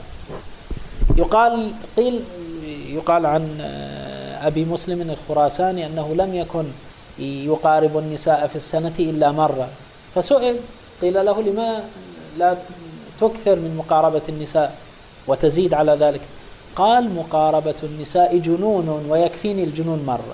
يقال عن أبي مسلم الخراساني أنه لم يكن يقارب النساء في السنة إلا مرة، فسئل قيل له لما لا تكثر من مقاربة النساء وتزيد على ذلك؟ قال مقاربة النساء جنون ويكفيني الجنون مرة.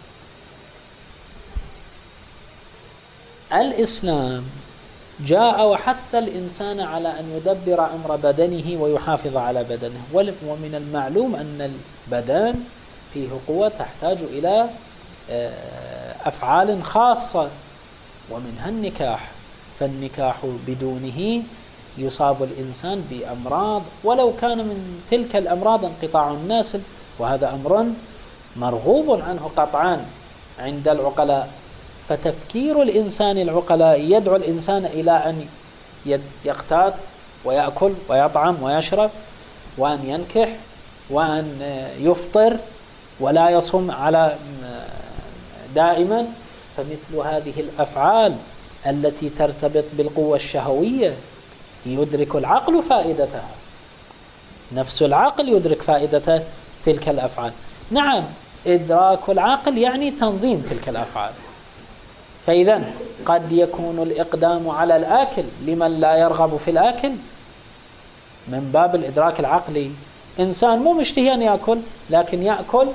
الإسلام جاء وحث الإنسان على أن يدبر أمر بدنه ويحافظ على بدنه، ومن المعلوم أن البدن فيه قوة تحتاج إلى أفعال خاصة، ومنها النكاح، فالنكاح بدونه يصاب الإنسان بأمراض، ولو كان من تلك الأمراض انقطاع النسل، وهذا أمر مرغوب عنه قطعا عند العقلاء. فتفكير الإنسان العقلاء يدعو الإنسان إلى أن يقتات ويأكل ويطعم ويشرب، وأن ينكح، وأن يفطر ولا يصوم على دائما. فمثل هذه الأفعال التي ترتبط بالقوة الشهوية يدرك العقل فائدتها، نفس العقل يدرك فائدة تلك الأفعال. نعم، إدراك العقل يعني تنظيم تلك الأفعال. فإذا قد يكون الإقدام على الآكل لمن لا يرغب في الآكل من باب الإدراك العقلي. إنسان مو مشتهي أن يأكل، لكن يأكل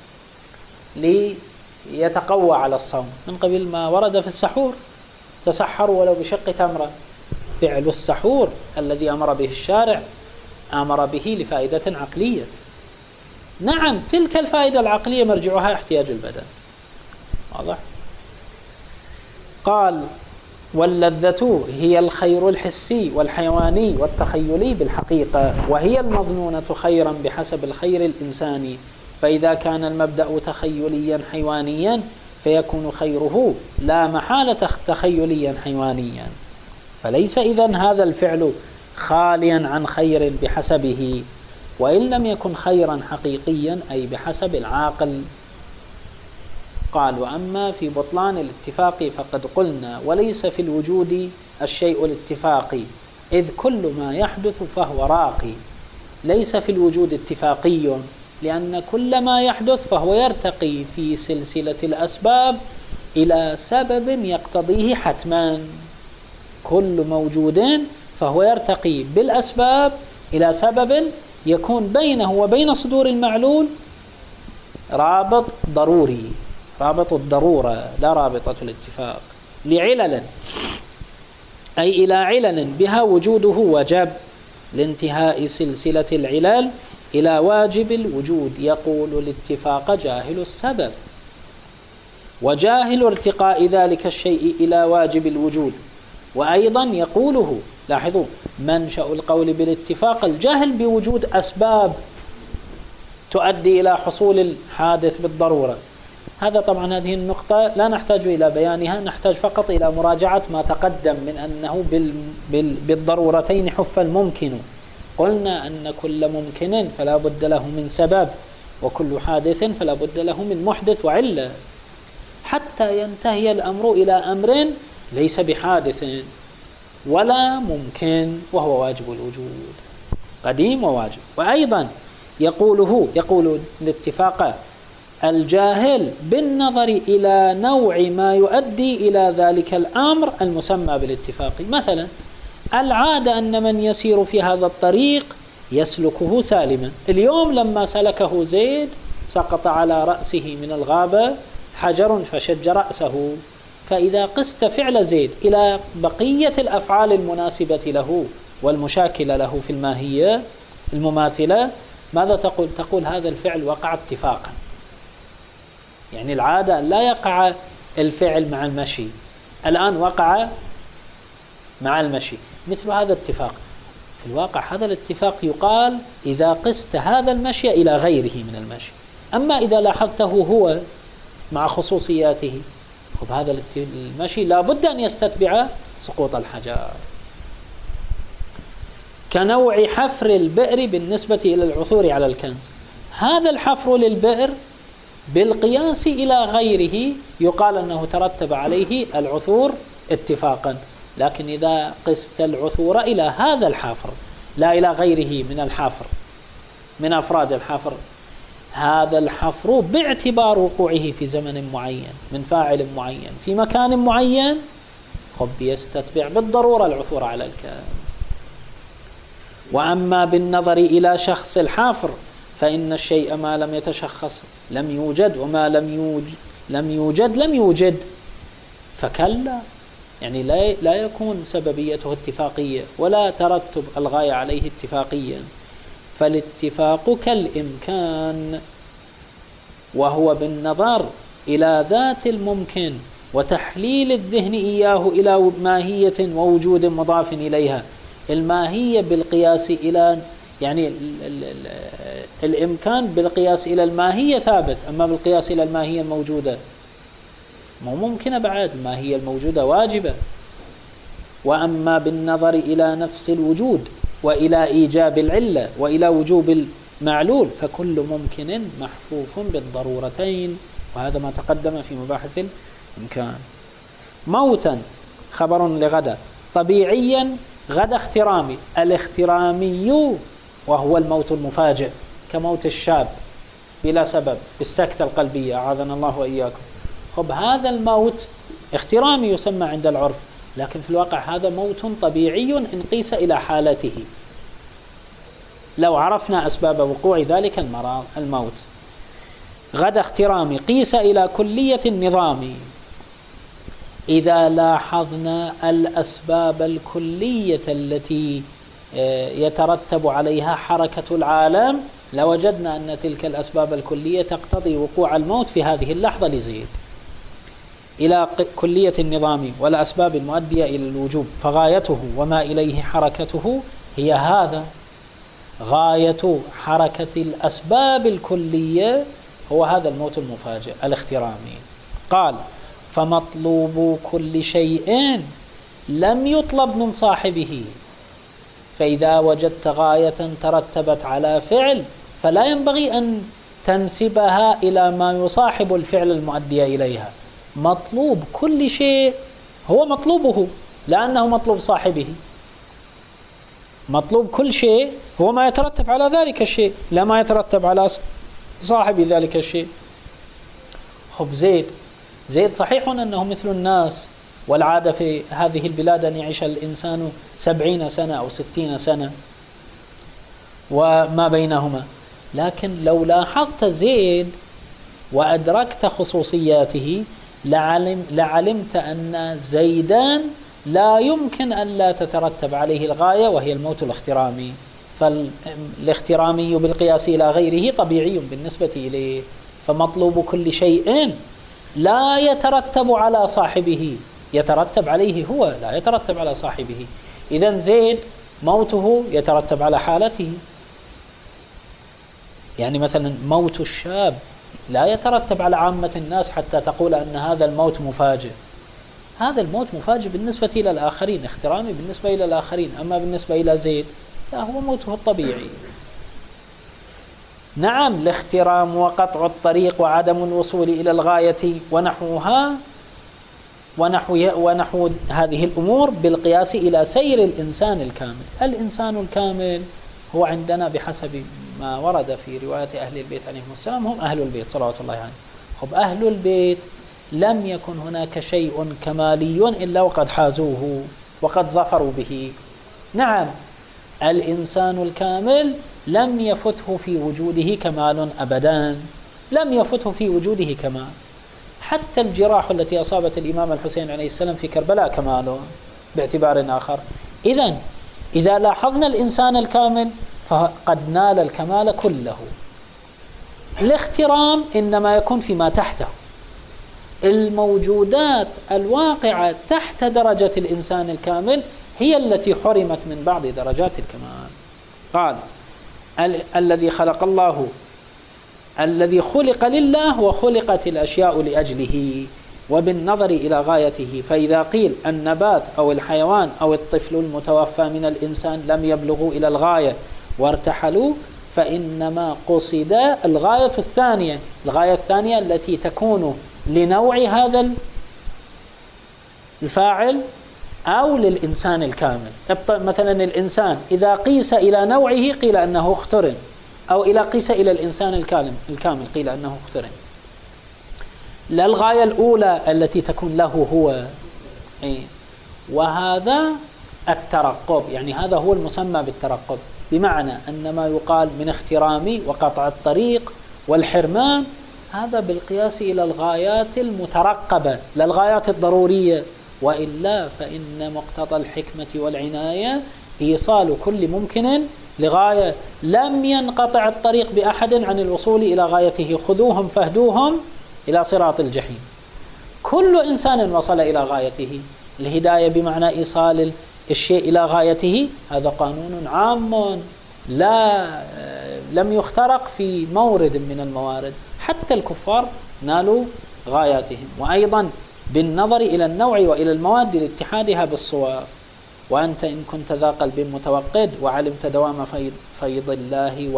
ليتقوى على الصوم، من قبل ما ورد في السحور: تسحروا ولو بشق تمرة. فعل السحور الذي أمر به الشارع أمر به لفائدة عقلية. نعم، تلك الفائدة العقلية مرجعها احتياج البدن. واضح؟ قال: واللذة هي الخير الحسي والحيواني والتخيلي بالحقيقة، وهي المظنونة خيرا بحسب الخير الإنساني. فإذا كان المبدأ تخيليا حيوانيا فيكون خيره لا محالة تخيليا حيوانيا، فليس إذن هذا الفعل خاليا عن خير بحسبه، وإن لم يكن خيرا حقيقيا أي بحسب العاقل. قال: وأما في بطلان الاتفاق فقد قلنا: وليس في الوجود الشيء الاتفاقي، إذ كل ما يحدث فهو راقي. ليس في الوجود اتفاقي، لأن كل ما يحدث فهو يرتقي في سلسلة الأسباب إلى سبب يقتضيه حتما. كل موجود فهو يرتقي بالأسباب إلى سبب يكون بينه وبين صدور المعلول رابط ضروري، رابط الضرورة لا رابطة الاتفاق، لعلل، أي إلى علل بها وجوده وجب، لانتهاء سلسلة العلل إلى واجب الوجود. يقول الاتفاق جاهل السبب، وجاهل ارتقاء ذلك الشيء إلى واجب الوجود. وأيضا يقوله، لاحظوا، منشأ القول بالاتفاق الجهل بوجود أسباب تؤدي إلى حصول الحادث بالضرورة. هذا طبعا هذه النقطة لا نحتاج إلى بيانها، نحتاج فقط إلى مراجعة ما تقدم من أنه بالضرورتين حف الممكن. قلنا أن كل ممكن فلا بد له من سبب، وكل حادث فلا بد له من محدث وعلة، حتى ينتهي الأمر إلى أمر ليس بحادث ولا ممكن، وهو واجب الوجود، قديم وواجب. وأيضا يقول الاتفاق الجاهل بالنظر إلى نوع ما يؤدي إلى ذلك الأمر المسمى بالاتفاق. مثلا العادة أن من يسير في هذا الطريق يسلكه سالما. اليوم لما سلكه زيد سقط على رأسه من الغابة حجر فشج رأسه. فإذا قست فعل زيد إلى بقية الأفعال المناسبة له والمشاكلة له في الماهية المماثلة، ماذا تقول؟ تقول هذا الفعل وقع اتفاقا. يعني العادة لا يقع الفعل مع المشي، الآن وقع مع المشي، مثل هذا اتفاق. في الواقع هذا الاتفاق يقال إذا قست هذا المشي إلى غيره من المشي. أما إذا لاحظته هو مع خصوصياته، خب هذا المشي لا بد أن يستتبع سقوط الحجر. كنوع حفر البئر بالنسبة إلى العثور على الكنز، هذا الحفر للبئر بالقياس إلى غيره يقال أنه ترتب عليه العثور اتفاقا. لكن إذا قست العثور إلى هذا الحفر لا إلى غيره من الحفر من أفراد الحفر، هذا الحفر باعتبار وقوعه في زمن معين من فاعل معين في مكان معين، خب يستتبع بالضرورة العثور على الكنز. وأما بالنظر إلى شخص الحافر فإن الشيء ما لم يتشخص لم يوجد، وما لم يوجد لم يوجد، فكلا يعني لا يكون سببيته اتفاقية ولا ترتب الغاية عليه اتفاقيا. فالاتفاق كالإمكان، وهو بالنظر إلى ذات الممكن وتحليل الذهن إياه إلى ماهية ووجود مضاف إليها. الماهية بالقياس إلى يعني الإمكان بالقياس إلى الماهية ثابت، أما بالقياس إلى الماهية الموجودة مو ممكنة بعد، الماهية الموجودة واجبة. وأما بالنظر إلى نفس الوجود وإلى إيجاب العلة وإلى وجوب المعلول فكل ممكن محفوف بالضرورتين، وهذا ما تقدم في مباحث الإمكان. موتا خبر لغدا، طبيعيا غدا اخترامي، الاخترامي وهو الموت المفاجئ كموت الشاب بلا سبب بالسكتة القلبية أعاذنا الله وإياكم. خب هذا الموت اخترامي يسمى عند العرف، لكن في الواقع هذا موت طبيعي إن قيس إلى حالته، لو عرفنا أسباب وقوع ذلك الموت. غدا اخترامي قيس إلى كلية النظام، إذا لاحظنا الأسباب الكلية التي يترتب عليها حركة العالم لوجدنا أن تلك الأسباب الكلية تقتضي وقوع الموت في هذه اللحظة لزيد. إلى كلية النظام والأسباب المؤدية إلى الوجوب، فغايته وما إليه حركته هي هذا. غاية حركة الأسباب الكلية هو هذا الموت المفاجئ الاخترامي. قال فمطلوب كل شيء لم يطلب من صاحبه، فإذا وجدت غاية ترتبت على فعل فلا ينبغي أن تنسبها إلى ما يصاحب الفعل المؤدي إليها. مطلوب كل شيء هو مطلوبه لأنه مطلوب صاحبه، مطلوب كل شيء هو ما يترتب على ذلك الشيء لا ما يترتب على صاحب ذلك الشيء. خب زيد صحيح أنه مثل الناس، والعادة في هذه البلاد أن يعيش الإنسان 70 سنة أو 60 سنة وما بينهما، لكن لو لاحظت زيد وأدركت خصوصياته لعلمت أن زيدان لا يمكن أن لا تترتب عليه الغاية وهي الموت الاخترامي. فالاخترامي بالقياس إلى غيره طبيعي بالنسبة إليه، فمطلوب كل شيء لا يترتب على صاحبه، يترتب عليه هو لا يترتب على صاحبه. إذن زيد موته يترتب على حالته، يعني مثلا موت الشاب لا يترتب على عامة الناس حتى تقول أن هذا الموت مفاجئ. هذا الموت مفاجئ بالنسبة إلى الآخرين، اخترامي بالنسبة إلى الآخرين، أما بالنسبة إلى زيد لا هو موته الطبيعي. نعم الاخترام وقطع الطريق وعدم الوصول إلى الغاية ونحوها ونحو هذه الأمور بالقياس إلى سير الإنسان الكامل. الإنسان الكامل هو عندنا بحسب ما ورد في رواية أهل البيت عليهم السلام هم أهل البيت صلوات الله عليهم. خب أهل البيت لم يكن هناك شيء كمالي إلا وقد حازوه وقد ظفروا به. نعم الإنسان الكامل لم يفته في وجوده كمال أبدا، لم يفته في وجوده كمال. حتى الجراح التي أصابت الإمام الحسين عليه السلام في كربلاء كمال باعتبار آخر. إذا لاحظنا الإنسان الكامل فقد نال الكمال كله. الاخترام إنما يكون فيما تحته، الموجودات الواقعة تحت درجة الإنسان الكامل هي التي حرمت من بعض درجات الكمال. قال الذي خلق الله الذي خلق لله وخلقت الأشياء لأجله وبالنظر إلى غايته. فإذا قيل النبات أو الحيوان أو الطفل المتوفى من الإنسان لم يبلغوا إلى الغاية وارتحلوا، فإنما قصد الغاية الثانية التي تكون لنوع هذا الفاعل أو للإنسان الكامل. مثلا الإنسان إذا قيس إلى نوعه قيل أنه اخترن، أو إذا قيس إلى الإنسان الكامل قيل أنه اخترن. لا الغاية الأولى التي تكون له هو، وهذا الترقب، يعني هذا هو المسمى بالترقب، بمعنى أن ما يقال من اخترام وقطع الطريق والحرمان هذا بالقياس إلى الغايات المترقبة لا الغايات الضرورية، وإلا فإن مقتضى الحكمة والعناية إيصال كل ممكن لغاية. لم ينقطع الطريق بأحد عن الوصول إلى غايته، خذوهم فاهدوهم إلى صراط الجحيم. كل إنسان وصل إلى غايته. الهداية بمعنى إيصال الشيء إلى غايته، هذا قانون عام لم يخترق في مورد من الموارد، حتى الكفار نالوا غاياتهم. وأيضا بالنظر إلى النوع وإلى المواد لاتحادها بالصور. وأنت إن كنت ذا قلب متوقد وعلمت دوام فيض الله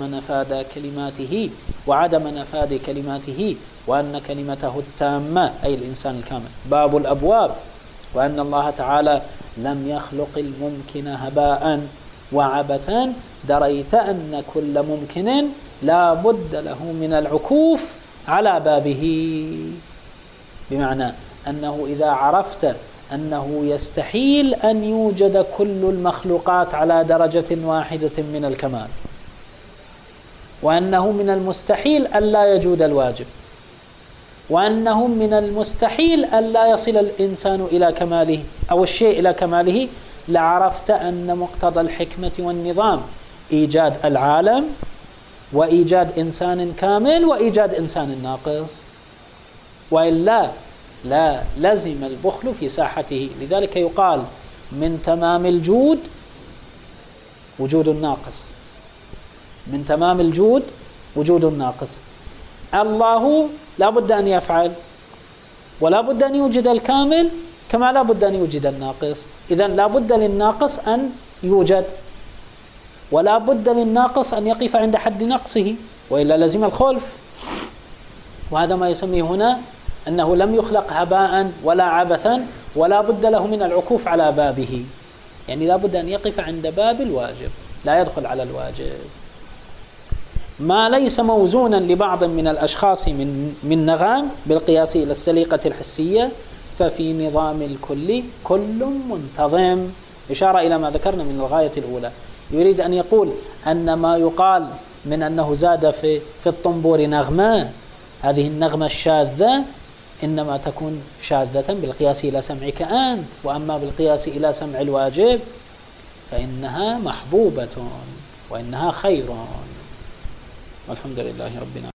وعدم نفاذ كلماته وأن كلمته التامة أي الإنسان الكامل باب الأبواب، وأن الله تعالى لم يخلق الممكن هباء وعبثا، دريت أن كل ممكن لا بد له من العكوف على بابه. بمعنى أنه إذا عرفت أنه يستحيل أن يوجد كل المخلوقات على درجة واحدة من الكمال، وأنه من المستحيل ألا يجود الواجب، وأنه من المستحيل ألا يصل الإنسان إلى كماله أو الشيء إلى كماله، لعرفت أن مقتضى الحكمة والنظام إيجاد العالم وإيجاد إنسان كامل وإيجاد إنسان ناقص، وإلا لا لزم البخل في ساحته. لذلك يقال من تمام الجود وجود الناقص، من تمام الجود وجود الناقص. الله لا بد أن يفعل ولا بد أن يوجد الكامل كما لا بد أن يوجد الناقص. إذن لا بد للناقص أن يوجد، ولا بد للناقص أن يقف عند حد نقصه، وإلا لزم الخلف. وهذا ما يسميه هنا أنه لم يخلق هباء ولا عبثا، ولا بد له من العكوف على بابه، يعني لا بد أن يقف عند باب الواجب، لا يدخل على الواجب. ما ليس موزونا لبعض من الأشخاص من نغام بالقياس إلى السليقة الحسية ففي نظام الكل كل منتظم. إشارة إلى ما ذكرنا من الغاية الأولى. يريد أن يقول أن ما يقال من أنه زاد في الطنبور نغمة، هذه النغمة الشاذة إنما تكون شاذة بالقياس إلى سمعك أنت، وأما بالقياس إلى سمع الواجب فإنها محبوبة وإنها خير. والحمد لله رب العالمين.